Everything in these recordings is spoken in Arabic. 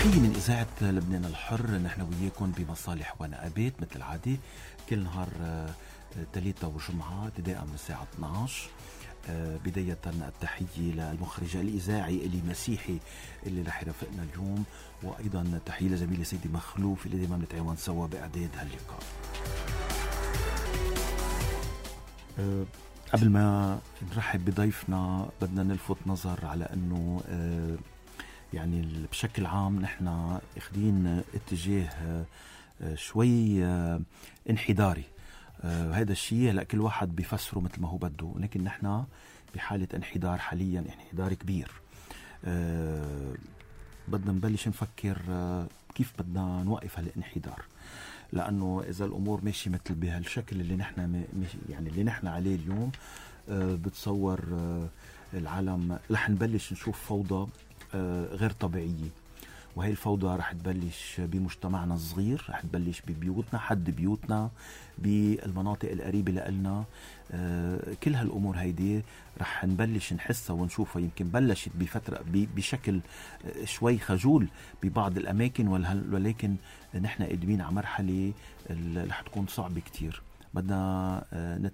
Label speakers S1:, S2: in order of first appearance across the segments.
S1: تحية من إذاعة لبنان الحر. نحن وياكم بمصالح ونقابات مثل العادة كل نهار ثلاثة وجمعة ابتداء من الساعة 12. بداية التحية للمخرج الإذاعي إلي مسيحي اللي رح يرافقنا اليوم، وأيضا تحية لزميلي سيدي مخلوف اللي دائما نتعاون سوا بإعداد هاللقاء. قبل ما نرحب بضيفنا بدنا نلفت نظر على أنه يعني بشكل عام نحن اخدين اتجاه شوي انحداري. هذا الشيء هلا كل واحد بيفسره مثل ما هو بده، لكن نحن بحالة انحدار حاليا، انحدار كبير. بدنا نبلش نفكر كيف بدنا نوقف هالانحدار، لأنه إذا الأمور ماشي مثل بهالشكل اللي نحن يعني اللي نحن عليه اليوم، بتصور العالم رح نبلش نشوف فوضى غير طبيعية. وهي الفوضى رح تبلش بمجتمعنا الصغير، رح تبلش ببيوتنا، حد بيوتنا، بالمناطق القريبة لنا. كل هالأمور هيدي رح نبلش نحسها ونشوفها. يمكن بلشت بفترة بشكل شوي خجول ببعض الأماكن، ولكن نحن قادمين على مرحلة رح تكون صعبة كتير. بدنا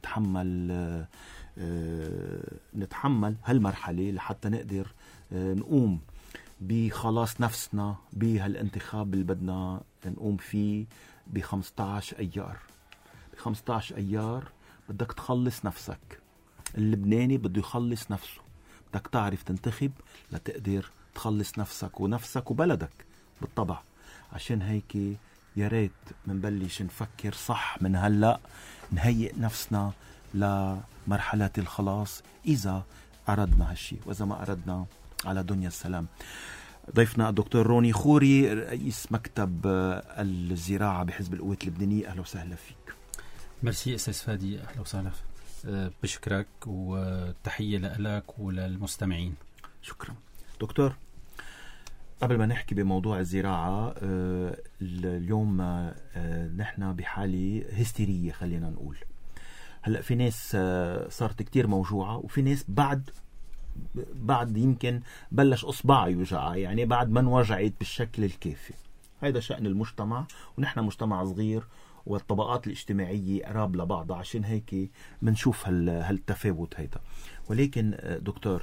S1: نتحمل هالمرحلة لحتى نقدر نقوم بخلاص نفسنا بهالانتخاب اللي بدنا نقوم فيه ب15 أيار. ب15 أيار بدك تخلص نفسك. اللبناني بده يخلص نفسه. بدك تعرف تنتخب لتقدر تخلص نفسك وبلدك بالطبع. عشان هيك يا ريت منبلش نفكر صح من هلأ، نهيئ نفسنا لمرحلة الخلاص إذا أردنا هالشي، وإذا ما أردنا على دنيا السلام. ضيفنا الدكتور روني خوري، رئيس مكتب الزراعة بحزب القوات اللبنانية. أهلا وسهلا فيك.
S2: مرسي أستاذ فادي، أهلا وسهلا. بشكرك وتحية لك وللمستمعين.
S1: شكرا دكتور. قبل ما نحكي بموضوع الزراعة، اليوم نحن بحالة هستيرية خلينا نقول. هلأ في ناس صارت كتير موجوعة، وفي ناس بعد يمكن بلش أصبعها يوجعها، يعني بعد ما انوجعت بالشكل الكافي. هذا شأن المجتمع، ونحن مجتمع صغير والطبقات الاجتماعية قراب لبعضها، عشان هيك منشوف هالتفاوت هيدا. ولكن دكتور،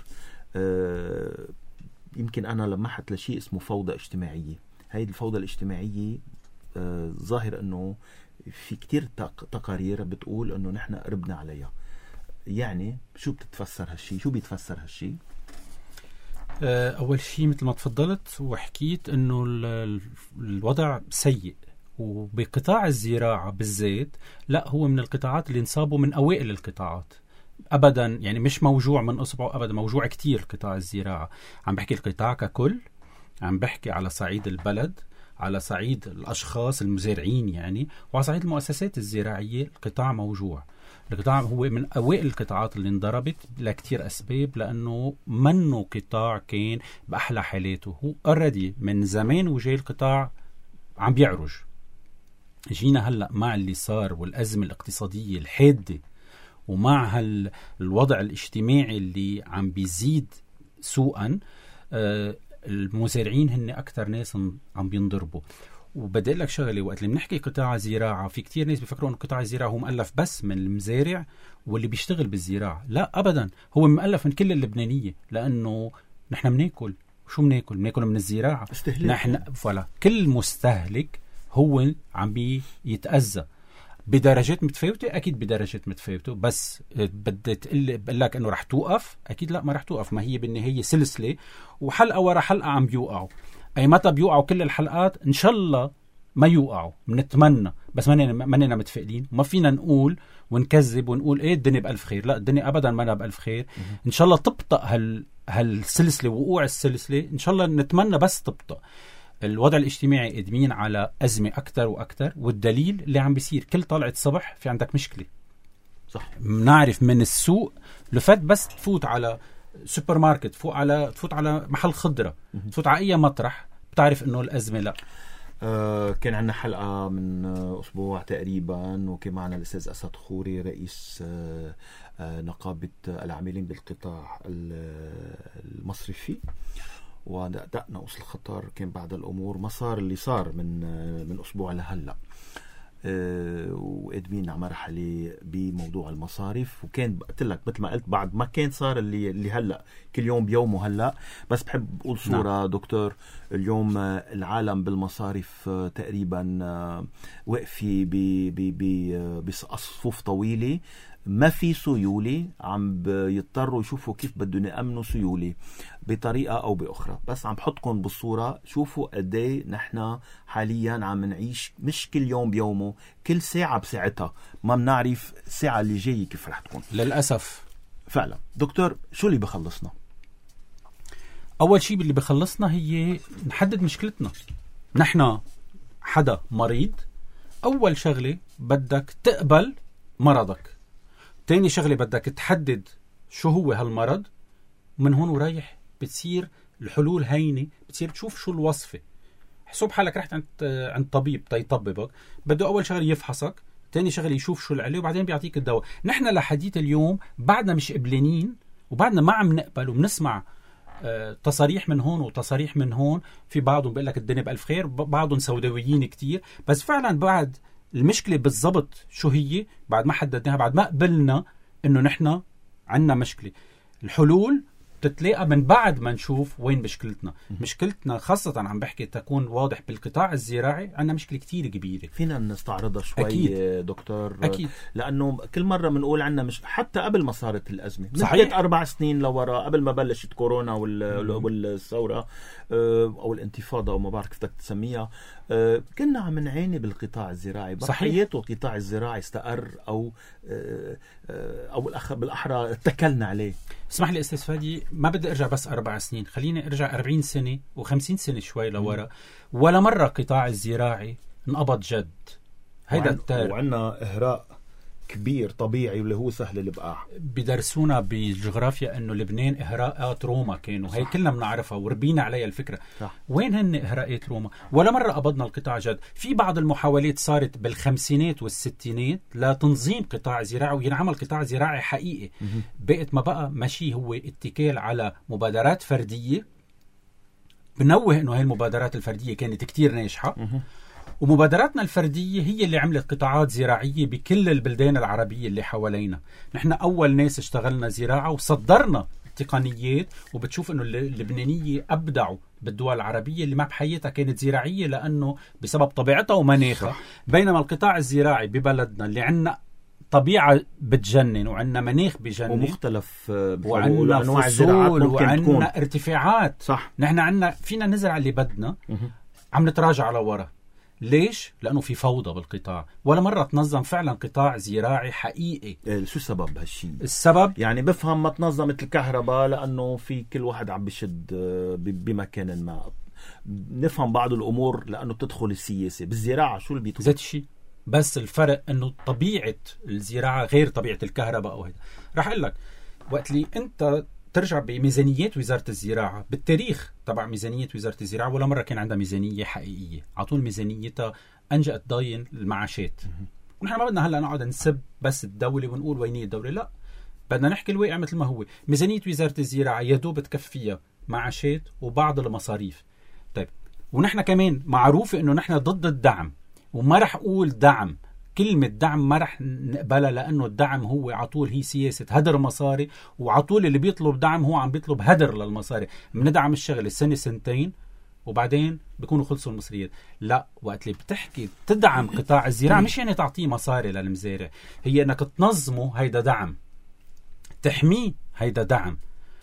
S1: يمكن أنا لمحت لشيء اسمه فوضى اجتماعية. هيدي الفوضى الاجتماعية ظاهر أنه في كتير تقارير بتقول أنه نحن قربنا عليها. يعني شو بتتفسر هالشي؟ شو بيتفسر هالشي؟
S2: أول شيء مثل ما تفضلت وحكيت أنه الوضع سيء، وبقطاع الزراعة بالذات لا، هو من القطاعات اللي انصابوا من أوائل القطاعات أبدا. يعني مش موجوع من أصبعه أبدا، موجوع كتير قطاع الزراعة. عم بحكي القطاع ككل، عم بحكي على صعيد البلد، على صعيد الأشخاص المزارعين يعني، وعلى صعيد المؤسسات الزراعية. القطاع موجوع. القطاع هو من أوائل القطاعات اللي انضربت لكتير أسباب، لأنه منه قطاع كان بأحلى حالاته. هو already من زمان وجاي القطاع عم بيعرج. جينا هلأ مع اللي صار والأزمة الاقتصادية الحادة، ومع الوضع الاجتماعي اللي عم بيزيد سوءا، المزارعين هن أكتر ناس عم بينضربوا. وبدأ لك شغلة، وقت اللي بنحكي قطاع زراعة، في كتير ناس بيفكروا أن قطاع الزراعة هو مؤلف بس من المزارع واللي بيشتغل بالزراعة. لا أبدا، هو مؤلف من كل اللبنانية، لأنه نحن بناكل. شو بناكل من الزراعة. نحن فلا كل مستهلك هو عم بيتأذى بدرجات متفاوتة. أكيد بدرجات متفاوتة، بس بدت بقول لك أنه رح توقف. أكيد لا، ما رح توقف. ما هي بالنهاية سلسلة، وحلقة ورا حلقة عم بيوقعوا. أي متى بيوقعوا كل الحلقات؟ إن شاء الله ما يوقعوا، بنتمنى، بس مننا متفائلين. ما فينا نقول ونكذب ونقول إيه الدنيا بألف خير. لا، الدنيا أبدا ما بألف خير. إن شاء الله تبطأ هالسلسلة، وقوع السلسلة إن شاء الله نتمنى بس تبطأ. الوضع الاجتماعي قادمين على أزمة أكتر وأكتر، والدليل اللي عم بيصير كل طلعة صبح في عندك مشكلة.
S1: صح.
S2: نعرف من السوق لفت، بس تفوت على سوبر ماركت، تفوت على محل خضرة، تفوت على أي مطرح، بتعرف إنه الأزمة لا.
S1: كان عندنا حلقة من أسبوع تقريبا، وكان معنا الأستاذ أسد خوري رئيس نقابة العاملين بالقطاع المصرفي، ودقنا قوس الخطر كان بعد الأمور ما صار اللي صار من أسبوع لهلأ. وقادمين على مرحلة بموضوع المصارف، وكان قلت لك مثل ما قلت بعد ما كان صار اللي هلأ كل يوم بيومه هلأ. بس بحب أقول صورة دكتور، اليوم العالم بالمصارف تقريبا وقفي بصفوف طويلة، ما في سيولة، عم يضطروا يشوفوا كيف بدهم يأمنوا سيولة بطريقة أو بأخرى. بس عم بحطكم بالصورة، شوفوا قدي نحن حاليا عم نعيش مش كل يوم بيومه، كل ساعة بساعتها، ما بنعرف الساعة اللي جاية كيف رح تكون
S2: للأسف.
S1: فعلا دكتور، شو اللي بخلصنا؟
S2: أول شيء اللي بخلصنا هي نحدد مشكلتنا. نحن حدا مريض، أول شغلة بدك تقبل مرضك. تاني شغلة بدك تحدد شو هو هالمرض، من هون ورايح بتصير الحلول هينة، بتصير تشوف شو الوصفة. حسب حالك رحت عند طبيب تيطببك، بده أول شغلة يفحصك، تاني شغلة يشوف شو العلة، وبعدين بيعطيك الدواء. نحن لحديث اليوم بعدنا مش قبلانين، وبعدنا ما عم نقبل، وبنسمع تصاريح من هون وتصاريح من هون. في بعضهم بيقول لك الدنيا بألف خير، بعضهم سوداويين كتير. بس فعلا بعد المشكلة بالضبط شو هي، بعد ما حددناها، بعد ما قبلنا انه نحن عنا مشكلة، الحلول تتلاقى من بعد ما نشوف وين مشكلتنا. مشكلتنا خاصة عم بحكي تكون واضح بالقطاع الزراعي، عنا مشكلة كتير كبيرة.
S1: فينا نستعرضها شوي
S2: أكيد.
S1: دكتور؟
S2: أكيد.
S1: لأنه كل مرة بنقول عنا مش حتى قبل ما صارت الأزمة،
S2: صحيح.
S1: 4 سنين لورا، قبل ما بلشت كورونا والثورة أو الانتفاضة أو ما بعرف كيف بدك تسميها، كنا عم نعاني بالقطاع الزراعي. بحياته القطاع الزراعي استقر أو بالأحرى اتكلنا عليه.
S2: اسمح لي أستاذ فادي، ما بدي أرجع بس 4 سنين، خليني أرجع 40 سنة و50 سنة شوي لورا. ولا مرة قطاع الزراعي انقبض جد. هيدا
S1: وعنا إهراء كبير طبيعي واللي هو سهل البقاع.
S2: بدرسونا بالجغرافيا انه لبنان اهراءات روما كانوا، هي كلنا بنعرفها وربينا عليها الفكره.
S1: صح.
S2: وين هن اهراءات روما؟ ولا مره قبضنا القطاع جد. في بعض المحاولات صارت بالخمسينات والستينات لتنظيم قطاع زراعي وينعمل قطاع زراعي حقيقي. بقت ما بقى ماشي هو اتكال على مبادرات فرديه. بنوه انه هاي المبادرات الفرديه كانت كتير ناجحه، ومبادراتنا الفردية هي اللي عملت قطاعات زراعية بكل البلدان العربية اللي حوالينا. نحن أول ناس اشتغلنا زراعة وصدرنا تقنيات، وبتشوف أنه اللبنانية أبدعوا بالدول العربية اللي ما بحياتها كانت زراعية لأنه بسبب طبيعتها ومناخها. بينما القطاع الزراعي ببلدنا اللي عنا طبيعة بتجنن، وعنا مناخ بجنن،
S1: ومختلف
S2: وعنا فصول، وعنا ارتفاعات.
S1: صح.
S2: نحن عنا فينا نزرع اللي بدنا، عم نتراجع لورا. ليش؟ لأنه في فوضى بالقطاع، ولا مرة تنظم فعلا قطاع زراعي حقيقي.
S1: شو سبب هالشيء؟
S2: السبب
S1: يعني بفهم ما تنظمت الكهرباء لأنه في كل واحد عم بيشد بمكان ما. نفهم بعض الأمور لأنه بتدخل السياسة. بالزراعة شو اللي بيدخل؟
S2: ذات الشيء، بس الفرق أنه طبيعة الزراعة غير طبيعة الكهرباء أو هذا. رح أقول لك وقت اللي أنت ترجع بميزانيات وزارة الزراعة بالتاريخ تبع ميزانية وزارة الزراعة، ولا مرة كان عندها ميزانية حقيقية. عطول ميزانيتها أنجأت ضاين المعاشات. ونحن ما بدنا هلأ نقعد نسب بس الدولة ونقول وينية الدولة، لا، بدنا نحكي الواقع مثل ما هو. ميزانية وزارة الزراعة يدوب تكفيها معاشات وبعض المصاريف. طيب، ونحن كمان معروفة إنه نحن ضد الدعم، وما رح أقول دعم، كلمة دعم ما رح نقبلها، لأنه الدعم هو عطول هي سياسة هدر مصاري، وعطول اللي بيطلب دعم هو عم بيطلب هدر للمصاري. بندعم الشغل سنة سنتين وبعدين بيكونوا خلصوا المصريات. لا، وقت اللي بتحكي تدعم قطاع الزراعة مش يعني تعطيه مصاري للمزارع، هي انك تنظمه، هيدا دعم. تحميه، هيدا دعم.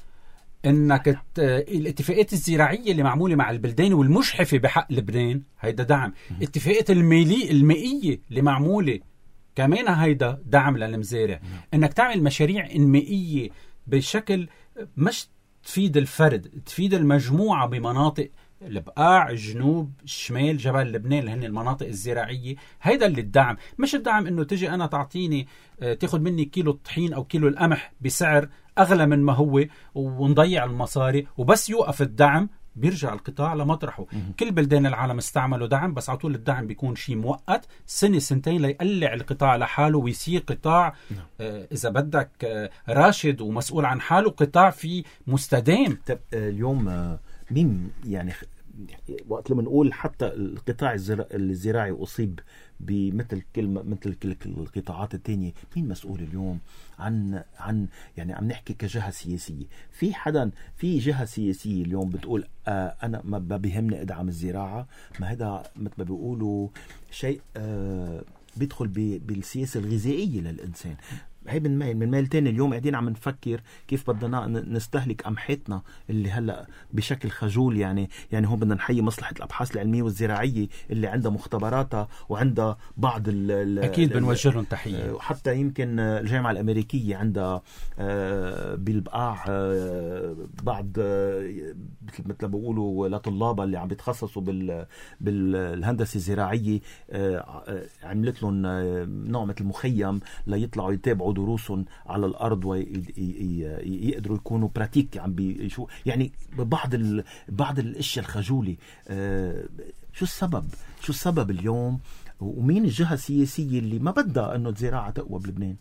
S2: انك الاتفاقات الزراعيه اللي معموله مع البلدان والمشحفه بحق لبنان، هيدا دعم. اتفاقات المائيه اللي معموله كمان، هيدا دعم للمزارع. انك تعمل مشاريع انمائيه بشكل مش تفيد الفرد، تفيد المجموعه بمناطق البقاع، الجنوب، الشمال، جبل لبنان اللي هن المناطق الزراعيه. هيدا اللي الدعم. مش الدعم انه تجي انا تعطيني تاخذ مني كيلو الطحين او كيلو القمح بسعر اغلى من ما هو ونضيع المصاري وبس يوقف الدعم بيرجع القطاع لمطرحه. كل بلدان العالم استعملوا دعم، بس عطول الدعم بيكون شيء مؤقت سنة سنتين ليقلع القطاع لحاله ويصير قطاع إذا بدك راشد ومسؤول عن حاله، قطاع فيه مستدام.
S1: اليوم مين يعني وقت لما نقول حتى القطاع الزراعي أصيب بمثل مثل كل القطاعات التانية، مين مسؤول اليوم عن يعني عم نحكي كجهة سياسية؟ في جهة سياسية اليوم بتقول أنا ما بيهمني أدعم الزراعة، ما هذا مثل ما بيقولوا شيء بيدخل بالسياسة الغذائية للإنسان. هي من ميل تاني اليوم قاعدين عم نفكر كيف بدنا نستهلك قمحتنا اللي هلا بشكل خجول. يعني هو بدنا نحيي مصلحة الأبحاث العلمية والزراعية اللي عندها مختبراتها وعندها بعض
S2: أكيد بنوجه لهم تحية.
S1: وحتى يمكن الجامعة الأمريكية عندها بالبقاع بعض مثل بقولوا لطلابها اللي عم بيتخصصوا بالهندسة الزراعية، عملت لهم نوع مثل مخيم ليطلعوا يتابعوا دروسهم على الأرض ويقدروا يكونوا براتيك عم بيشو يعني بعض الاشياء الخجولة. شو السبب اليوم؟ ومين الجهة السياسية اللي ما بدها انه الزراعة تقوى بلبنان؟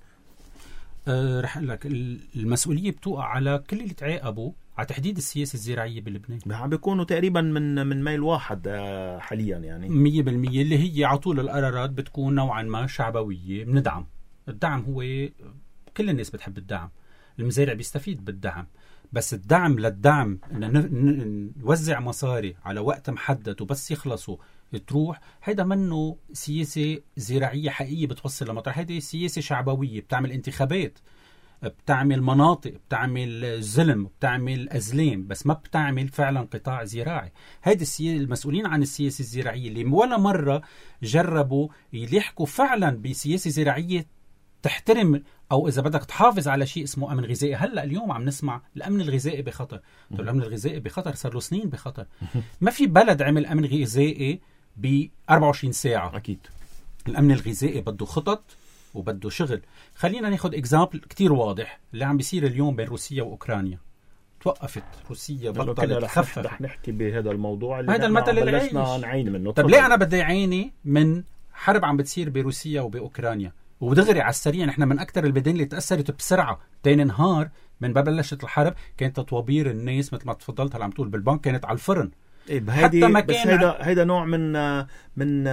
S2: رح أقول لك المسؤولية بتوقع على كل اللي تعاقبوا على تحديد السياسة الزراعية بلبنان.
S1: عم بيكونوا تقريبا من ميل واحد حاليا، يعني
S2: 100% اللي هي عطول القرارات بتكون نوعا ما شعبوية. بندعم. الدعم هو كل الناس بتحب الدعم، المزارع بيستفيد بالدعم، بس الدعم للدعم إن نوزع مصاري على وقت محدد وبس يخلصوا تروح، هيدا منه سياسة زراعية حقيقية بتوصل لمطرح. هيدا سياسة شعبوية بتعمل انتخابات، بتعمل مناطق، بتعمل ظلم، بتعمل أزلام، بس ما بتعمل فعلا قطاع زراعي. هيدا المسؤولين عن السياسة الزراعية اللي ولا مرة جربوا يلحقوا فعلا بسياسة زراعية تحترم أو إذا بدك تحافظ على شيء اسمه أمن غذائي. هلأ اليوم عم نسمع الأمن الغذائي بخطر. الأمن الغذائي بخطر صار له سنين بخطر. ما في بلد عمل أمن غذائي ب 24 ساعة.
S1: أكيد
S2: الأمن الغذائي بده خطط وبده شغل. خلينا ناخد إكزامبل كتير واضح اللي عم بيصير اليوم بين روسيا وأوكرانيا. توقفت روسيا، بطلت تخفف.
S1: رح نحكي بهذا الموضوع اللي
S2: هذا المثل اللي
S1: بلشنا نعين منه.
S2: طب ليه أنا بدي عيني من حرب عم بتصير بروسيا وبأوكرانيا؟ ودغري على السريع نحن من أكثر البلدان اللي تأثرت بسرعة. تاني نهار من بلشت الحرب كانت تطوابير الناس مثل ما تفضلت هلا عم تقول بالبنك كانت على الفرن.
S1: حتى ما بس هيدا نوع من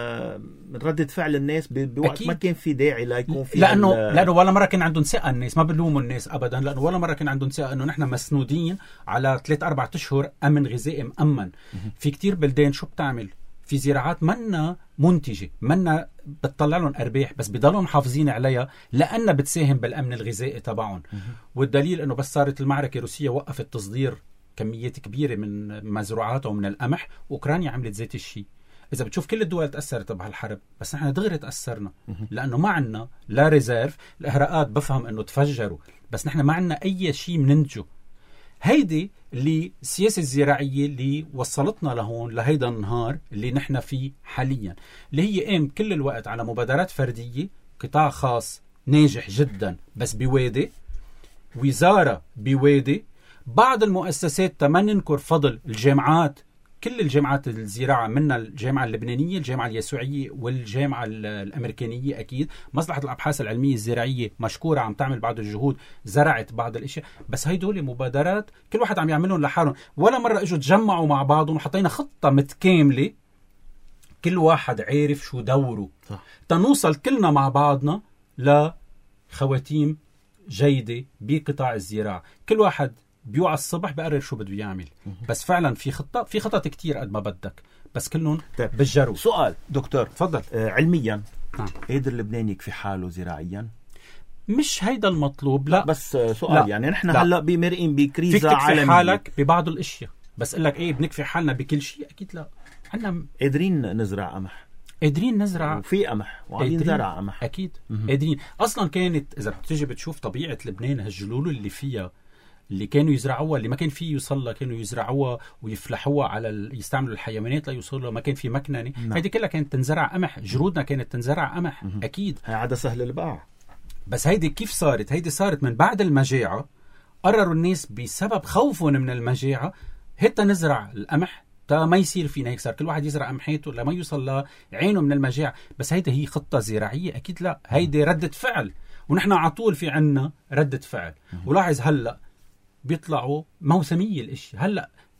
S1: ردة فعل الناس بوقت أكيد. ما كان في داعي لا يكون في
S2: لأنه ولا مرة كان عندهم ثقة الناس. ما بلوموا الناس أبدا، لأنه ولا مرة كان عندهم ثقة إنه نحن مسنودين على 3-4 أشهر أمن غذائي مأمن. في كتير بلدان شو بتعمل؟ في زراعات منا منتجة، منا بتطلع لهم أرباح، بس بيضلوا محافظين عليها لأنها بتساهم بالأمن الغذائي تبعهم. والدليل إنه بس صارت المعركة روسيا وقفت تصدير كميات كبيرة من مزروعاتها ومن القمح، وأوكرانيا عملت ذات الشيء. إذا بتشوف كل الدول تأثرت بهالحرب، بس نحن دغري تأثرنا لأنه ما عنا لا ريزيرف. الإهراءات بفهم إنه تفجروا، بس نحن ما عنا أي شيء مننتجه. هيدي اللي السياسة الزراعية اللي وصلتنا لهون لهيدا النهار اللي نحن فيه حاليا، اللي هي قام كل الوقت على مبادرات فردية، قطاع خاص ناجح جدا بس بوادي، وزارة بوادي، بعض المؤسسات تمن ننكر فضل الجامعات، كل الجامعات الزراعة منها الجامعة اللبنانية، الجامعة اليسوعية والجامعة الأمريكانية. أكيد مصلحة الأبحاث العلمية الزراعية مشكورة، عم تعمل بعض الجهود، زرعت بعض الأشياء، بس هيدول مبادرات كل واحد عم يعملهم لحالهم. ولا مرة اجوا تجمعوا مع بعضهم وحطينا خطة متكاملة كل واحد عارف شو دوره، تنوصل كلنا مع بعضنا لخواتيم جيدة بقطاع الزراعة. كل واحد بيوعى الصبح بقرر شو بده يعمل، بس فعلا في خطط كتير قد ما بدك، بس كلهم بالجرو.
S1: سؤال دكتور
S2: تفضل.
S1: علميا قادر اللبنان يكفي حاله زراعيا؟
S2: مش هيدا المطلوب، لا
S1: بس سؤال لا. يعني نحن هلا بمرقين بكريزة عالمية،
S2: فيك تكفي حالك ببعض الاشياء، بس قلك ايه بنكفي حالنا بكل شيء؟ اكيد لا. عنا
S1: قادرين نزرع قمح،
S2: قادرين نزرع،
S1: وفي قمح وعم ينزرع قمح،
S2: اكيد قادرين. اصلا كانت اذا بتيجي بتشوف طبيعة لبنان، هالجلول اللي فيها اللي كانوا يزرعوها، اللي ما كان فيه يوصلها كانوا يزرعوها ويفلحوها على يستعملوا الحيوانات لا يوصلوا، ما كان في مكننه. هذه كلها كانت تنزرع قمح، جرودنا كانت تنزرع قمح. اكيد
S1: هي عادة سهل الباع.
S2: بس هيدي كيف صارت؟ هيدي صارت من بعد المجاعة. قرروا الناس بسبب خوفهم من المجاعة هتا نزرع القمح تا ما يصير فينا هيك. صار كل واحد يزرع قمحيته لما يوصل لعينه من المجاعة. بس هيدي هي خطة زراعية؟ أكيد لا. هيدي ردة فعل، ونحن على طول في عنا ردة فعل. ولاحظ هلأ بيطلعوا موسمية الاشياء. هلأ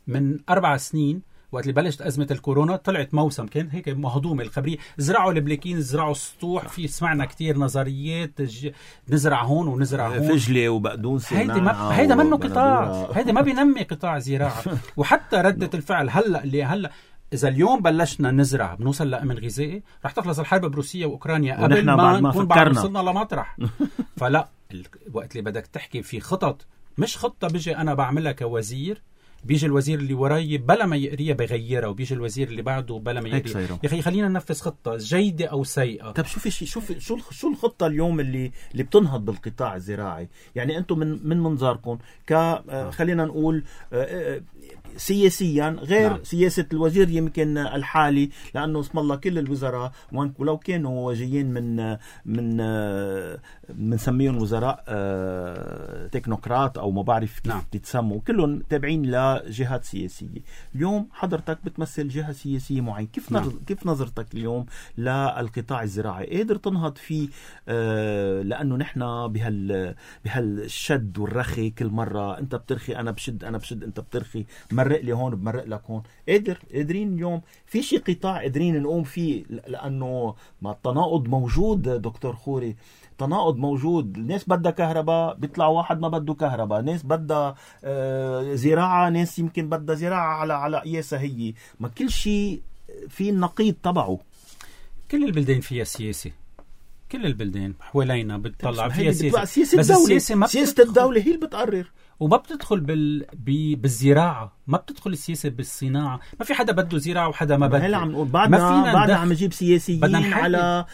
S2: من 4 سنين وقت اللي بلشت أزمة الكورونا طلعت موسم كان هيك مهضومة الخبرية، زرعوا البليكين، زرعوا السطوح، في سمعنا كتير نظريات نزرع هون ونزرع هون،
S1: فجلة وبقدونس،
S2: هيدا منه قطاع، هيدا ما بينمي قطاع زراعة. وحتى ردة الفعل هلأ إذا اليوم بلشنا نزرع بنوصل لأمن غذائي، رح تخلص الحرب بروسيا وأوكرانيا قبل ما نكون بعد وصلنا لمطرح. فلا وقت اللي بدك تحكي في خطط، مش خطة بيجي أنا بعملها كوزير، بيجي الوزير اللي وراي بلا ما يقريها بغيرها، وبيجي الوزير اللي بعده بلا ما يقريها. يا أخي خلينا ننفذ خطة جيدة أو سيئة.
S1: طب شو الخطة اليوم اللي بتنهض بالقطاع الزراعي؟ يعني أنتم من منظاركم خلينا نقول سياسيا غير سياسة الوزير يمكن الحالي، لأنه اسم الله كل الوزراء ولو كانوا جايين من سميهم وزراء تكنوقراط أو ما بعرف كيف تتسموا، كلهم تابعين لجهات سياسية. اليوم حضرتك بتمثل جهة سياسية معينة، كيف نظرتك اليوم للقطاع الزراعي؟ قادر تنهض فيه؟ لأنه نحن بهالشد والرخي، كل مرة أنت بترخي أنا بشد أنت بترخي، مرق لي هون بمرق لك هون. قادرين اليوم في شيء قطاع قادرين نقوم فيه؟ لأنه ما التناقض موجود دكتور خوري، تناقض موجود. الناس بدها كهرباء، بيطلع واحد ما بده كهرباء، ناس بدها زراعة، ناس يمكن بدها زراعة على قياسها هي. ما كل شيء في النقيض تبعه.
S2: كل البلدان فيها سياسة، كل البلدان حوالينا بتطلع فيها
S1: سياسة. بس سياسة الدولة هي اللي بتقرر،
S2: وما بتدخل بالزراعة، ما بتدخل السياسة بالصناعة. ما في حدا بده زراعة وحدا ما بده.
S1: هلا عم نقول بعدنا عم نجيب سياسيين على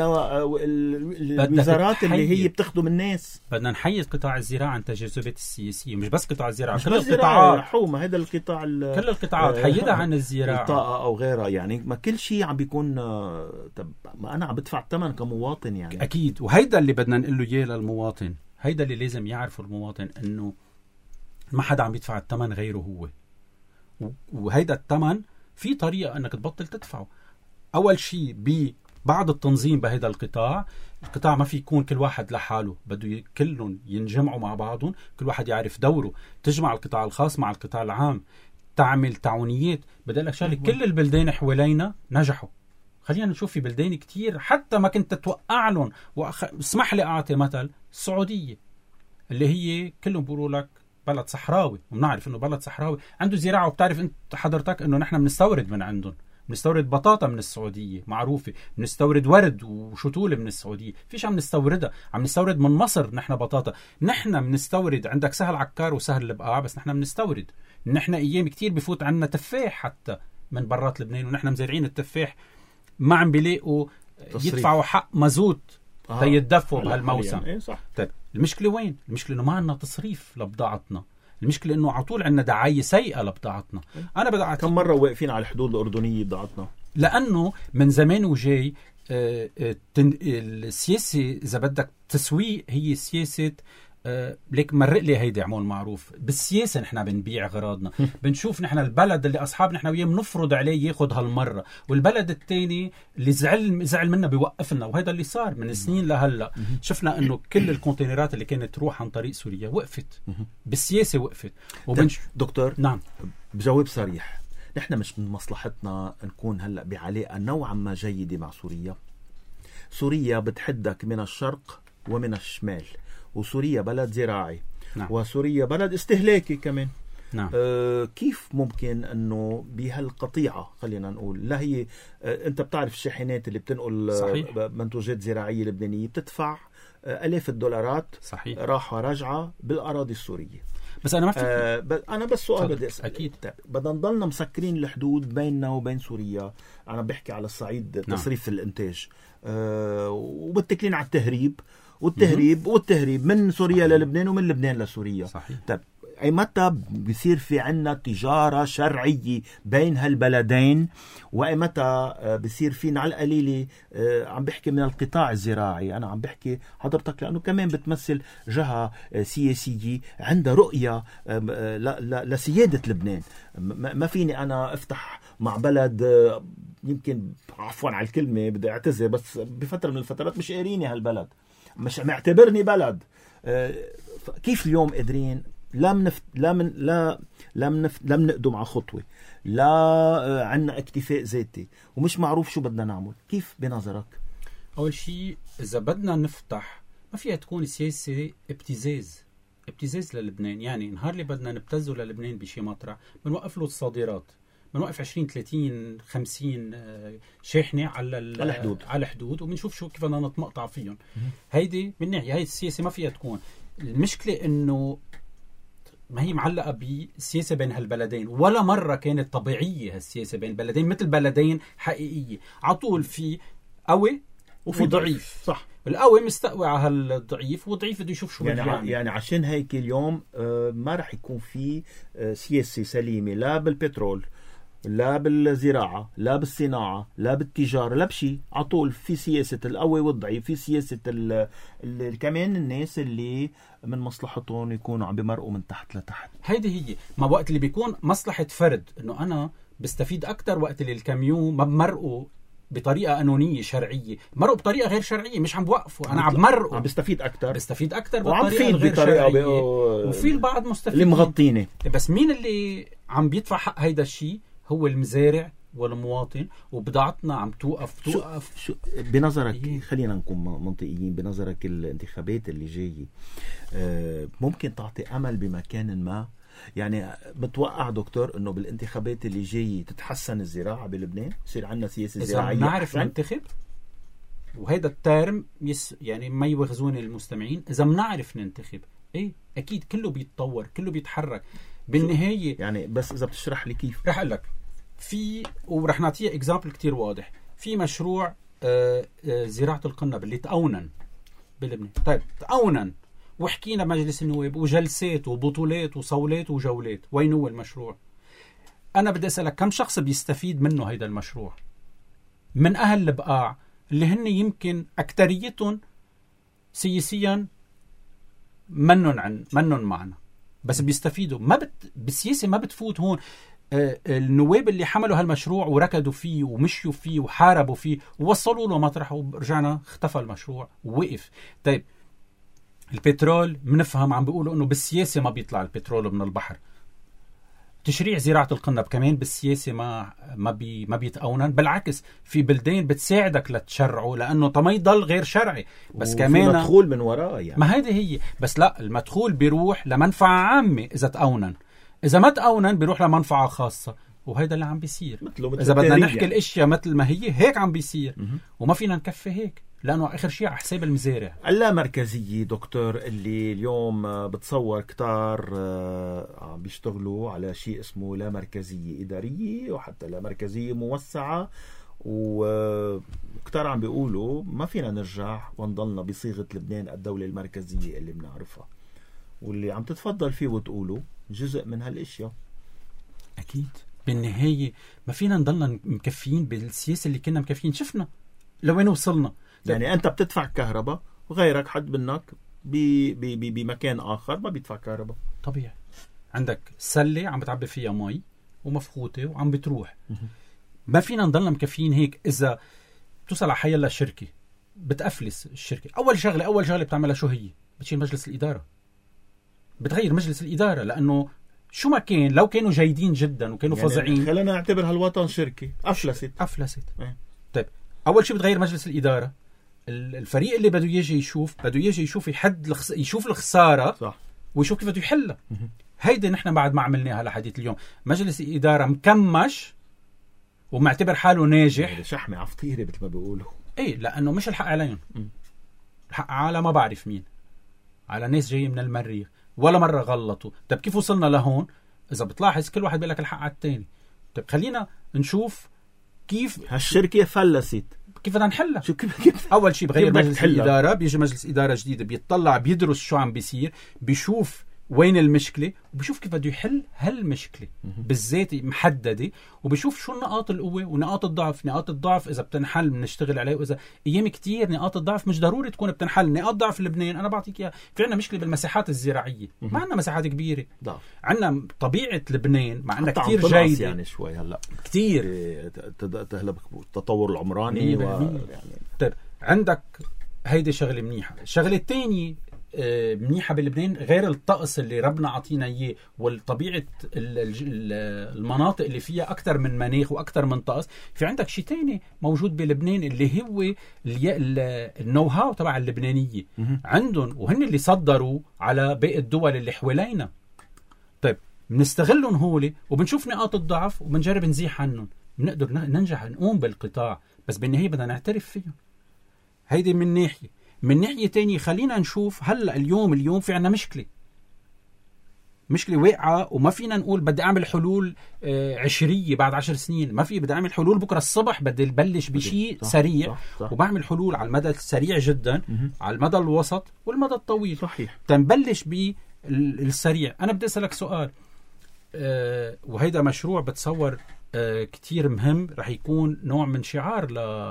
S1: الوزارات اللي هي بتخدم الناس.
S2: بدنا نحيد قطاع الزراعة عن تجاذبات السياسية، مش بس قطاع الزراعة، كل القطاعات
S1: حومة. هذا القطاع
S2: كل القطاعات حيدها عن الزراعة،
S1: الطاقة أو غيرها. يعني ما كل شيء عم بيكون طب ما أنا عم بدفع الثمن كمواطن يعني.
S2: أكيد، وهيدا اللي بدنا نقول له إياه للمواطن، هيدا اللي لازم يعرفه المواطن، إنه ما حدا عم يدفع الثمن غيره هو. وهيدا الثمن في طريقة أنك تبطل تدفعه. أول شيء ببعض التنظيم بهذا القطاع ما في يكون كل واحد لحاله، بده كلهم ينجمعوا مع بعضهم، كل واحد يعرف دوره، تجمع القطاع الخاص مع القطاع العام، تعمل تعاونيات. بدي لك شغله، كل البلدان حوالينا نجحوا. خلينا نشوف في بلدان كتير حتى ما كنت تتوقع لهم. اسمح لي أعطي مثل السعودية، اللي هي كلهم بيقولوا لك بلد صحراوي، وبنعرف انه بلد صحراوي عنده زراعه. وبتعرف انت حضرتك انه نحن بنستورد من عندهم، بنستورد بطاطا من السعوديه معروفه، بنستورد ورد وشتوله من السعوديه، فيش عم نستوردها، عم نستورد من مصر نحن بطاطا. نحن بنستورد، عندك سهل عكار وسهل البقاع، بس نحن بنستورد. نحن ايام كتير بفوت عنا تفاح حتى من برات لبنان، ونحن مزارعين التفاح ما عم بيلاقوا يدفعوا حق مازوت تيتدفوا بهالموسم.
S1: إيه صح.
S2: طيب المشكلة وين؟ المشكلة إنه ما عنا تصريف لبضاعتنا، المشكلة إنه عطول عنا دعاية سيئة لبضاعتنا. أنا بدي
S1: كم مرة واقفين على الحدود الأردنية بضاعتنا،
S2: لأنه من زمان وجاي السياسة إذا بدك تسويق هي سياسة ليك مرق لي هيدي عمول معروف. بالسياسة نحن بنبيع غراضنا. بنشوف نحن البلد اللي أصحاب نحن وياه بنفرض عليه ياخد هالمرة، والبلد التاني اللي زعل منا بيوقفنا. وهذا اللي صار من سنين لهلا. شفنا إنه كل الكونتينرات اللي كانت تروح عن طريق سوريا وقفت بالسياسة، وقفت.
S1: دكتور
S2: نعم،
S1: بجاوب صريح، نحن مش من مصلحتنا نكون هلا بعلاقة نوعا ما جيدة مع سوريا؟ سوريا بتحدك من الشرق ومن الشمال، وسوريا بلد زراعي. نعم. وسوريا بلد استهلاكي كمان.
S2: نعم.
S1: كيف ممكن أنه بهالقطيعة خلينا نقول، لا هي أنت بتعرف الشاحنات اللي بتنقل منتوجات زراعية لبنانية بتدفع آلاف الدولارات،
S2: صحيح،
S1: راحة راجعة بالأراضي السورية.
S2: بس أنا ما
S1: أنا بس سؤال بدي أسأل.
S2: أكيد
S1: بدنا نضلنا مسكرين الحدود بيننا وبين سوريا. أنا بحكي على الصعيد تصريف الإنتاج، وبتكلين على التهريب والتهريب من سوريا للبنان ومن لبنان لسوريا.
S2: صحيح.
S1: طيب أي متى بيصير في عنا تجارة شرعية بين هالبلدين؟ وأي متى بيصير فينا على القليلة عم بحكي من القطاع الزراعي، أنا عم بحكي حضرتك لأنه كمان بتمثل جهة سياسية عندها رؤية لسيادة لبنان. ما فيني أنا أفتح مع بلد يمكن عفوا على الكلمة بدي أعتذر، بس بفترة من الفترات مش قاريني هالبلد، مش معتبرني بلد. كيف اليوم قادرين لم نقدم على خطوة، لا عنا اكتفاء ذاتي، ومش معروف شو بدنا نعمل. كيف بنظرك؟
S2: أول شيء إذا بدنا نفتح ما فيها تكون سياسة ابتزاز للبنان. يعني نهار اللي بدنا نبتزه للبنان بشي مطرح بنوقف له الصادرات، بنوقف 20 30 50 شاحنة على الحدود وبنشوف شو كيف بدنا نتمقطع فيهم. هيدي من ناحية هاي السياسة ما فيها تكون. المشكلة إنه ما هي معلقة بالسياسة بين هالبلدين، ولا مرة كانت طبيعية هالسياسة بين البلدين مثل بلدين حقيقية. عطول في قوي وفي ضعيف.
S1: صح.
S2: القوي مستقوي على هالضعيف، والضعيف بده يشوف شو
S1: يعني عشان هيك اليوم ما رح يكون في سياسة سليمة، لا بالبترول، لا بالزراعة، لا بالصناعة، لا بالتجارة، لا بشي. عطول في سياسة القوي والضعيف، في سياسة كمان الناس اللي من مصلحتهم يكونوا عم بمرقوا من تحت لتحت.
S2: هيدي هي ما وقت اللي بيكون مصلحة فرد انه انا بستفيد اكتر، وقت اللي الكاميون ما بمرقوا بطريقة قانونية شرعية، مرقوا بطريقة غير شرعية، مش عم بوقفوا، انا عم مرقوا،
S1: عم بستفيد اكتر
S2: بطريقة غير شرعية، وفي البعض مستفيد
S1: اللي مغطيني.
S2: بس مين اللي عم بيدفع حق هيدا الشيء؟ هو المزارع والمواطن، وبضاعتنا عم توقف.
S1: شو بنظرك خلينا نكون منطقيين، بنظرك الانتخابات اللي جاية ممكن تعطي أمل بمكان ما؟ يعني بتوقع دكتور انه بالانتخابات اللي جاية تتحسن الزراعة بلبنان، يصير عندنا سياسة زراعية
S2: إذا نعرف ننتخب، وهيدا الترم يعني ما يوغزون المستمعين، إذا منعرف ننتخب أكيد كله بيتطور، كله بيتحرك بالنهاية.
S1: يعني بس إذا بتشرح لي كيف.
S2: رح أقول لك ورح نعطيه إكزامبل كتير واضح. في مشروع زراعة القنب اللي تأونن بلبنان. طيب تأونن وحكينا مجلس النواب وجلسات وبطولات وصولات وجولات، وين هو المشروع؟ أنا بدي أسألك كم شخص بيستفيد منه هيدا المشروع من أهل البقاع اللي هن يمكن أكتريتهم سياسيا منن معنا، بس بيستفيدوا. بالسياسة ما بتفوت هون. النواب اللي حملوا هالمشروع وركضوا فيه ومشيوا فيه وحاربوا فيه ووصلوا له مطرح، ورجعنا اختفى المشروع ووقف. طيب البترول منفهم عم بيقولوا انه بالسياسة ما بيطلع البترول من البحر. تشريع زراعة القنب كمان بالسياسة ما بيتقونن، بالعكس في بلدان بتساعدك لتشرعه لانه ما يضل غير شرعي، بس كمان
S1: مدخول من وراه. يعني
S2: ما هذه هي، بس لا، المدخول بيروح لمنفعة عامة اذا تقونن، اذا ما تقونن بيروح لمنفعة خاصة، وهيدا اللي عم بيصير. اذا بدنا نحكي يعني الاشياء مثل ما هي هيك عم بيصير، وما فينا نكفي هيك، لأنه آخر شيء على حساب المزارع.
S1: اللامركزية دكتور اللي اليوم بتصور كتار عم بيشتغلوا على شيء اسمه لامركزية إدارية، وحتى لامركزية موسعة، وكتار عم بيقولوا ما فينا نرجع ونضلنا بصيغة لبنان الدولة المركزية اللي بنعرفها، واللي عم تتفضل فيه وتقوله جزء من هالاشياء.
S2: أكيد بالنهاية ما فينا نضلنا مكفيين بالسياسة اللي كنا مكفيين. شفنا لوين وصلنا.
S1: يعني أنت بتدفع كهرباء وغيرك حد منك بمكان آخر ما بيدفع كهرباء.
S2: طبيعي. عندك سلة عم بتعبي فيها مي ومفخوطة وعم بتروح. ما فينا نضلنا مكفيين هيك. إذا توصل على حيالله شركة بتأفلس الشركة، أول شغلة بتعملها شو هي؟ بتشيل مجلس الإدارة، بتغير مجلس الإدارة، لأنه شو ما كان لو كانوا جيدين جدا وكانوا
S1: يعني
S2: فظيعين.
S1: خلينا نعتبر هالوطن شركة أفلست.
S2: طيب أول شيء بتغير مجلس الإدارة. الفريق اللي بده يجي يشوف يشوف الخسارة، صح، ويشوف كيف بده يحلها. هيدا نحن بعد ما عملناها لحديث اليوم. مجلس الإدارة مكمش ومعتبر حاله ناجح،
S1: شحمة عفطيرة مثل ما بيقولوا.
S2: لأنه مش الحق عليهم، الحق على ما بعرف مين، على ناس جاي من المريخ ولا مرة غلطوا. طيب كيف وصلنا لهون؟ إذا بتلاحظ كل واحد بيقول لك الحق على التاني. طيب خلينا نشوف كيف
S1: هالشركة فلست،
S2: كيف بدنا نحلها. أول شيء بغير مجلس الإدارة، بيجي مجلس إدارة جديد بيطلع بيدرس شو عم بيصير، بيشوف وين المشكلة، وبيشوف كيف بده يحل هالمشكلة بالذات محددة، وبيشوف شو نقاط القوة ونقاط الضعف. نقاط الضعف إذا بتنحل بنشتغل عليه، وإذا أيام كتير نقاط الضعف مش ضروري تكون بتنحل. نقاط ضعف لبنان أنا بعطيك إياها. في عنا مشكلة بالمساحات الزراعية، ما عنا مساحات كبيرة. عنا طبيعة لبنان مع عنا كتير جيدة،
S1: يعني شوي هلا
S2: كتير
S1: تهلب التطور العمراني
S2: يعني. طيب عندك هيدي شغلة منيحة. الشغلة الثانية منيحة بلبنان غير الطقس اللي ربنا عطينا إياه والطبيعة المناطق اللي فيها أكتر من مناخ وأكتر من طقس. في عندك شيء تاني موجود بلبنان اللي هو النو هاو تبع اللبنانية عندهم، وهن اللي صدروا على باقي الدول اللي حوالينا. طيب بنستغلهم هولي وبنشوف نقاط الضعف وبنجرب نزيح عنهم، بنقدر ننجح نقوم بالقطاع، بس بالنهاية بدنا نعترف فيهم. هيدي من ناحية. من ناحية تانية خلينا نشوف هلأ اليوم في عنا مشكلة واقعة، وما فينا نقول بدي أعمل حلول عشرية بعد 10 سنين. ما في، بدي أعمل حلول بكرة الصبح، بدي بلش بشيء سريع. صح. وبعمل حلول على المدى السريع جدا، على المدى الوسط والمدى الطويل.
S1: صحيح.
S2: تنبلش بالسريع. أنا بدي أسألك سؤال، وهيدا مشروع بتصور كتير مهم، رح يكون نوع من شعار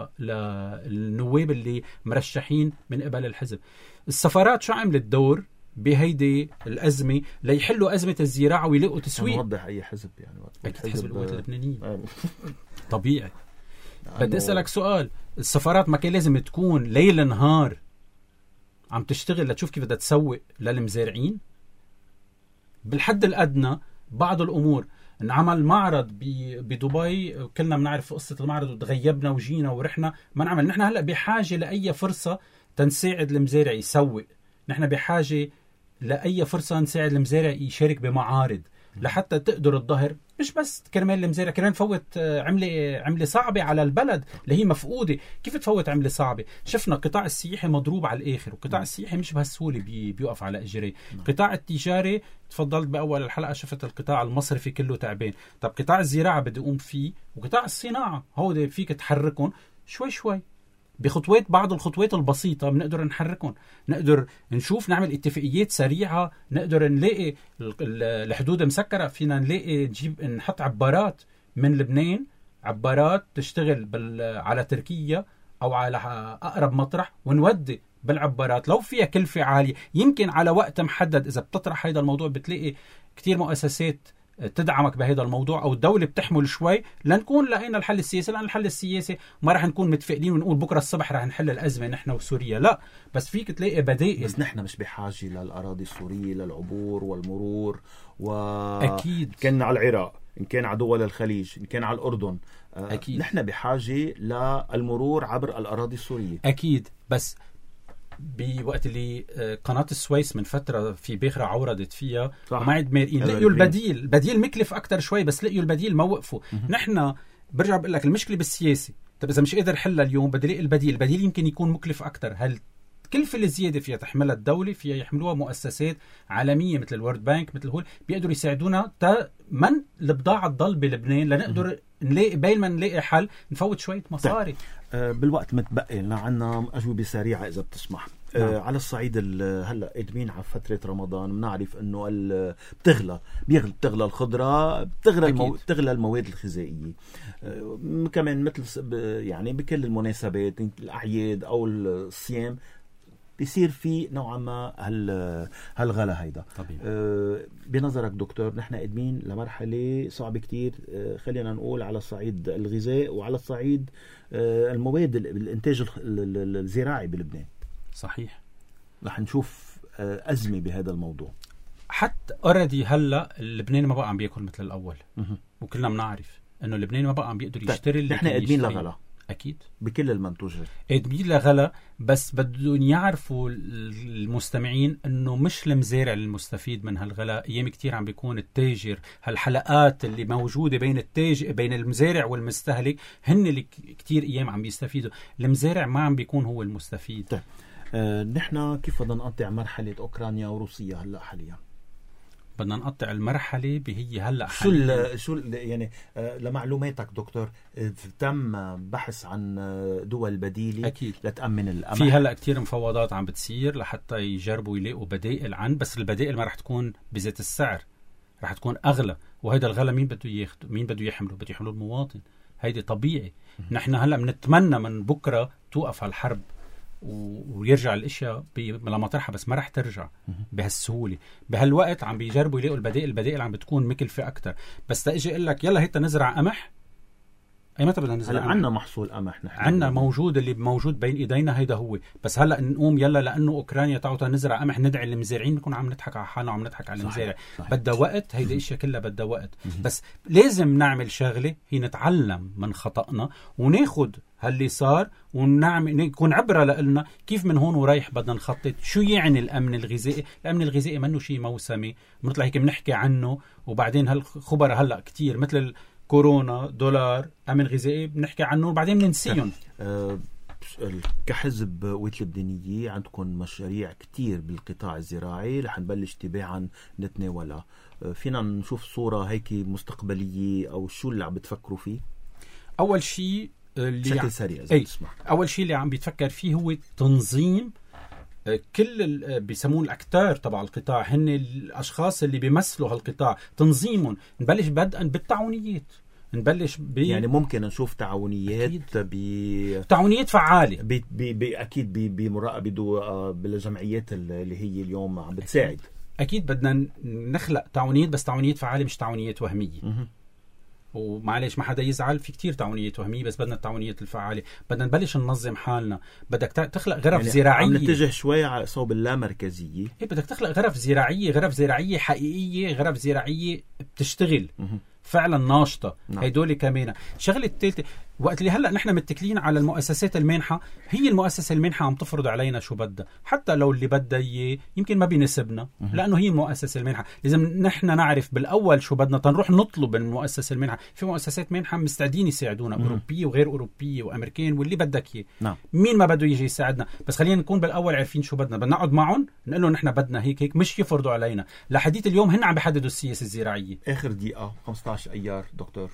S2: للنواب اللي مرشحين من قبل الحزب. السفارات شو عملت دور بهيدي الأزمة ليحلوا أزمة الزراعة ويلاقوا تسويق؟
S1: نوضح أي حزب يعني.
S2: أكيد حزب القوات اللبنانية. طبيعي. بدي أسألك سؤال، السفارات ما كان لازم تكون ليل نهار عم تشتغل لتشوف كيف بدها تسوق للمزارعين؟ بالحد الأدنى بعض الأمور. نعمل معرض بدبي، كلنا بنعرف قصة المعرض وتغيبنا وجينا ورحنا ما نعمل. نحن هلأ بحاجة لأي فرصة تنساعد المزارع يسوق. نحن بحاجة لأي فرصة نساعد المزارع يشارك بمعارض لحتى تقدر الظهر، مش بس كرمال المزارع، كمان نفوت عملة صعبة على البلد اللي هي مفقودة. كيف تفوت عملة صعبة؟ شفنا قطاع السياحي مضروب على الآخر، وقطاع السياحي مش بهالسهولة بيوقف على إجريه. قطاع التجاري تفضلت بأول الحلقة شفت القطاع المصرفي كله تعبان. طب قطاع الزراعة بدي أقوم فيه، وقطاع الصناعة هو فيك تحركهم شوي شوي بخطوات. بعض الخطوات البسيطة بنقدر نحركهم، نقدر نشوف نعمل اتفاقيات سريعة، نقدر نلاقي الحدود مسكرة، فينا نلاقي نحط عبارات من لبنان، عبارات تشتغل على تركيا أو على أقرب مطرح، ونودي بالعبارات لو فيها كلفة عالية يمكن على وقت محدد. إذا بتطرح هذا الموضوع بتلاقي كتير مؤسسات تدعمك بهذا الموضوع، أو الدولة بتحمل شوي لنكون لقينا الحل السياسي. لأن الحل السياسي ما رح نكون متفائلين ونقول بكرة الصبح رح نحل الأزمة نحن وسوريا، لا، بس فيك تلاقي بدائل.
S1: بس نحن مش بحاجة للأراضي السورية للعبور والمرور
S2: أكيد.
S1: كان على العراق، إن كان على دول الخليج، إن كان على الأردن.
S2: أكيد.
S1: نحن بحاجة للمرور عبر الأراضي السورية.
S2: أكيد. بس بوقت اللي قناة السويس من فترة في باخرة عورضت فيها وما عاد مارقين، لقيوا البديل مكلف أكتر شوي، بس لقيوا البديل ما وقفوا. نحن برجع بقول لك المشكلة بالسياسي. طب إذا مش قادر حلها اليوم بدي لاقي البديل يمكن يكون مكلف أكتر. هل الكلفة الزيادة فيها تحملها الدولة، فيها يحملوها مؤسسات عالمية مثل الورد بانك، مثل هول بيقدروا يساعدونا من البضاعة تضل بلبنان لنقدر نلاقي بين ما نلاقي حل نفوت شوية مصاري.
S1: بالوقت متبقي لنا عنا أجوبة سريعة إذا بتسمح. على الصعيد هلا قادمين على فترة رمضان، بنعرف انه بتغلى الخضرة، بتغلى المواد الغذائية كمان، مثل يعني بكل المناسبات الأعياد أو الصيام بيصير في نوعا ما هالغلا هيدا. بنظرك دكتور نحن قادمين لمرحلة صعبة كتير، خلينا نقول على الصعيد الغذاء وعلى الصعيد المواد الانتاج الزراعي بلبنان.
S2: صحيح.
S1: رح نشوف أزمة بهذا الموضوع.
S2: حتى أوردي هلا لبنان ما بقى عم بياكل مثل الأول، وكلنا بنعرف إنه لبنان ما بقى عم بيقدر يشتري.
S1: نحن قادمين لغلا
S2: أكيد
S1: بكل المنتوجات،
S2: قادمين لغلا، بس بدهم يعرفوا المستمعين إنه مش المزارع المستفيد من هالغلاء. أيام كتير عم بيكون التاجر، هالحلقات اللي موجودة بين المزارع والمستهلك هن اللي كتير أيام عم بيستفيدوا. المزارع ما عم بيكون هو المستفيد.
S1: نحن كيف بدنا نقطع مرحلة أوكرانيا وروسيا هلأ حاليا؟
S2: بدنا نقطع المرحلة بهي هلأ
S1: شو يعني لمعلوماتك دكتور، تم بحث عن دول بديلة
S2: أكيد
S1: لتأمن الأمن.
S2: في هلأ كتير مفاوضات عم بتصير لحتى يجربوا يلاقوا بدائل بس البدائل ما رح تكون بذات السعر، رح تكون أغلى. وهذا الغلا مين بده ياخده؟ مين بده يحمله؟ بده يحمله المواطن. هيدي طبيعي. نحن هلأ بنتمنى من بكرة توقف هالحرب ويرجع الاشياء لمطرحها، بس ما رح ترجع بهالسهوله. بهالوقت عم بيجربوا يلاقوا البدائل عم بتكون مكلفه اكثر. بس تاجي اقول لك يلا هيدا نزرع قمح، اي متى بدنا نزرع
S1: هلا عندنا محصول قمح، نحن
S2: عندنا موجود، اللي موجود بين ايدينا هيدا هو. بس هلا نقوم يلا لانه اوكرانيا تعطى نزرع قمح ندعي المزارعين، بنكون عم نضحك على حالنا وعم نضحك على المزارع. بدها وقت، هيدا الاشياء كلها بدها وقت. بس لازم نعمل شغله هي نتعلم من خطأنا وناخد هاللي صار ونعمل يكون عبرة لنا كيف من هون ورايح بدنا نخطط. شو يعني الأمن الغذائي؟ الأمن الغذائي منه شيء موسمي بنطلع هيك بنحكي عنه وبعدين هالخبراء هلا كتير مثل كورونا، دولار، أمن غذائي بنحكي عنه وبعدين بننسيهم.
S1: كحزب قوة اللبنانية عندكم مشاريع كتير بالقطاع الزراعي رح نبلش تباعا نتناولها. فينا نشوف صورة هيك مستقبلية أو شو اللي عم بتفكروا فيه؟
S2: أول شيء
S1: بشكل سريع إذا تسمح.
S2: أول شيء اللي عم بيتفكر فيه هو تنظيم كل بيسمون الأكتار تبع القطاع، هن الأشخاص اللي بيمثلوا هالقطاع، تنظيمهم. نبلش بدءا بالتعاونيات، نبلش
S1: يعني ممكن نشوف تعاونيات
S2: تعاونيات فعالة
S1: أكيد بمراقبة بالجمعيات اللي هي اليوم عم بتساعد.
S2: أكيد بدنا نخلق تعاونيات، بس تعاونيات فعالة مش تعاونيات وهمية. ومعلش ما حدا يزعل، في كتير تعاونيات وهمية، بس بدنا التعاونيات الفعالة. بدنا نبلش ننظم حالنا. بدك تخلق غرف يعني زراعية.
S1: عم نتجه شوي على صوب اللامركزية.
S2: بدك تخلق غرف زراعية حقيقية، غرف زراعية بتشتغل فعلا ناشطة. هيدول كمان شغلة الثالثة. وقت اللي هلأ نحن متكلين على المؤسسات المانحة، هي المؤسسة المانحة عم تفرض علينا شو بدها، حتى لو اللي بدها إياه يمكن ما بيناسبنا، لأنه هي المؤسسة المانحة. لازم نحن نعرف بالأول شو بدنا تنروح نطلب من المؤسسة المانحة. في مؤسسات مانحة مستعدين يساعدونا، أوروبية وغير أوروبية وأمريكان واللي بدك إياه. مين ما بده يجي يساعدنا، بس خلينا نكون بالأول عارفين شو بدنا نقعد معهم نقول له نحن بدنا هيك مش يفرضوا علينا. لحديت اليوم هن عم بيحددوا السياسة الزراعية.
S1: آخر دقيقة 15 أيار دكتور،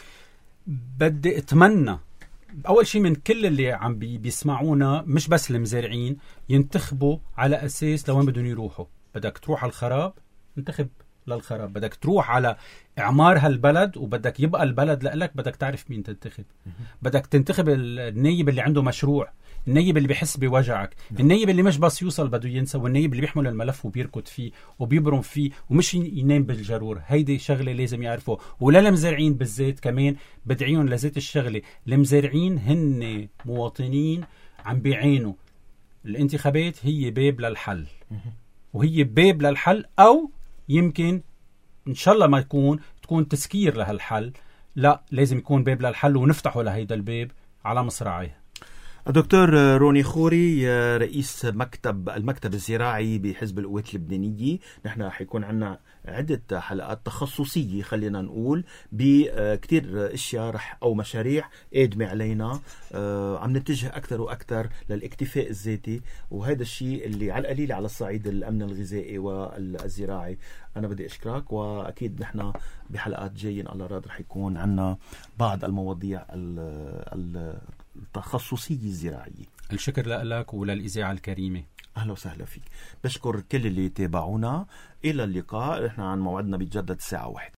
S2: بدي اتمنى اول شيء من كل اللي عم بيسمعونا، مش بس المزارعين، ينتخبوا على اساس لوين بدهم يروحوا. بدك تروح على الخراب، انتخب للخراب. بدك تروح على اعمار هالبلد وبدك يبقى البلد لك، بدك تعرف مين تنتخب. بدك تنتخب النايب اللي عنده مشروع، النايب اللي بيحس بوجعك، النايب اللي مش بس يوصل بده ينسى، والنايب اللي بيحمل الملف وبيركض فيه وبيبرم فيه ومش ينام بالجرور. هيدي شغله لازم يعرفوها. وللمزارعين بالذات كمان بدعيهم لذات الشغله. المزارعين هن مواطنين عم بيعينوا. الانتخابات هي باب للحل، وهي باب للحل، او يمكن ان شاء الله ما تكون تسكير لهالحل. لا، لازم يكون باب للحل ونفتحه لهيدا الباب على مصراعيه.
S1: الدكتور روني خوري، رئيس المكتب الزراعي بحزب القوات اللبنانية. نحن حيكون عنا عدة حلقات تخصصية خلينا نقول بكتير اشياء أو مشاريع قادمة علينا. عم نتجه أكثر وأكثر للاكتفاء الذاتي، وهذا الشيء اللي على القليل على الصعيد الأمن الغذائي والزراعي. أنا بدي أشكرك، وأكيد نحن بحلقات جاية الله راد رح يكون عنا بعض المواضيع التخصصية الزراعية.
S2: الشكر لك وللإذاعة الكريمة.
S1: أهلا وسهلا فيك. بشكر كل اللي تابعونا. إلى اللقاء. نحن عن موعدنا بيتجدد الساعة 1.